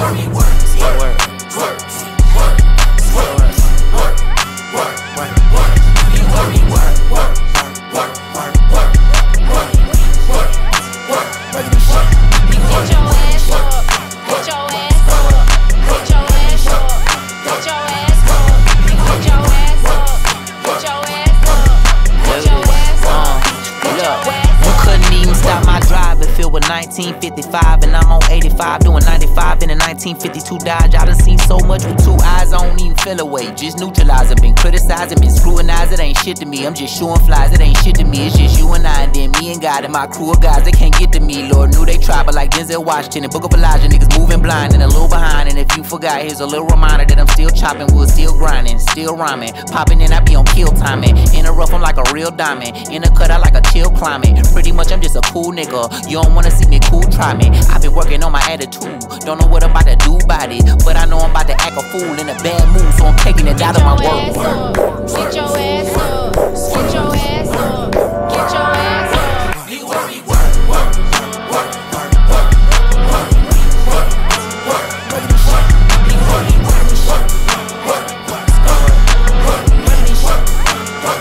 With 1955 and I'm on 85, doing 95 in a 1952 Dodge. I done seen so much with two eyes, I don't even feel away. Just neutralizing, been criticizing, been scrutinized. It ain't shit to me, I'm just shooing flies. It ain't shit to me, it's just you and I, and then me and God and my crew of guys. They can't get to me, Lord knew they tried, but like Denzel Washington and Book of Elijah, niggas moving blind and a little behind. And if you forgot, here's a little reminder that I'm still chopping wood, still grinding, still rhyming. Popping in, I be on kill timing. In the rough, I'm like a real diamond. In the cut, I like a chill climate. Pretty much, I'm just a cool nigga. You don't wanna see me cool, try me. I've been working on my attitude. Don't know what I'm about to do about it, but I know I'm about to act a fool in a bad mood, so I'm taking it out of my work. Get your ass up. Get your ass up. Get your ass up. We work, we work, work, work, work, work, work, work, work, work, we work, we work, work, work, work, work, work,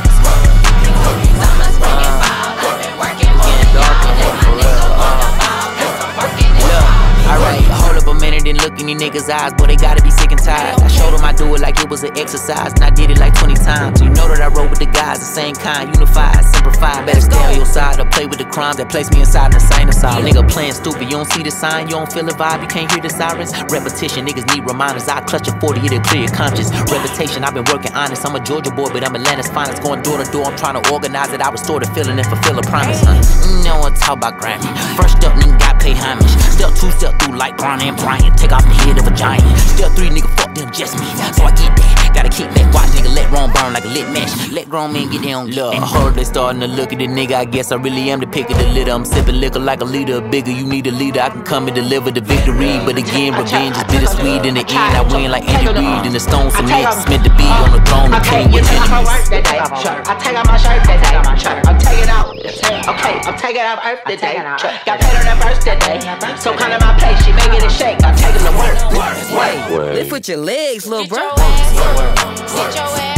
Summer's bringing fall. I've been working for the y'all. That's my nigga on the ball. Cause I'm working it all. Alright, hold up a minute and look in these niggas' eyes, boy, they gotta be sick and tired. I showed them I do it like it was an exercise, and I did it like 20 times. You know that I roll with the guys, the same kind, unified, simplified. Better stay on your side or play with the crimes that place me inside an insane asylum. Nigga playing stupid, you don't see the sign, you don't feel the vibe, you can't hear the sirens. Repetition, niggas need reminders. I clutch a 40, it'll clear your conscience. Reputation, I've been working honest. I'm a Georgia boy, but I'm Atlanta's finest. Going door to door, I'm trying to organize it. I restore the feeling and fulfill a promise. No one talk about Grammy. First up, nigga got pay homage. Step 2, step through like Bron and Bryant. Take off the head of a giant. Step 3, nigga, fuck them, just me. So I get that. Gotta keep that. Watch nigga let Rome burn like a lit match. Let grown men get their own love. And heard they starting to look at the nigga. I guess I really am the pick of the litter. I'm sipping liquor like a leader. Bigger, you need a leader. I can come and deliver the victory. But again, revenge is bittersweet. In the end, I win like Andy Reid. In the stone cement, it's meant to be on the throne. The king with enemies. I take out my shirt that day. I'm taking out. Okay, I'm taking out Earth today. Got paid on that verse today. So come to my place, she making it shake. I'm taking the work. Lift with your legs, little bro. Get your ass up. Get your ass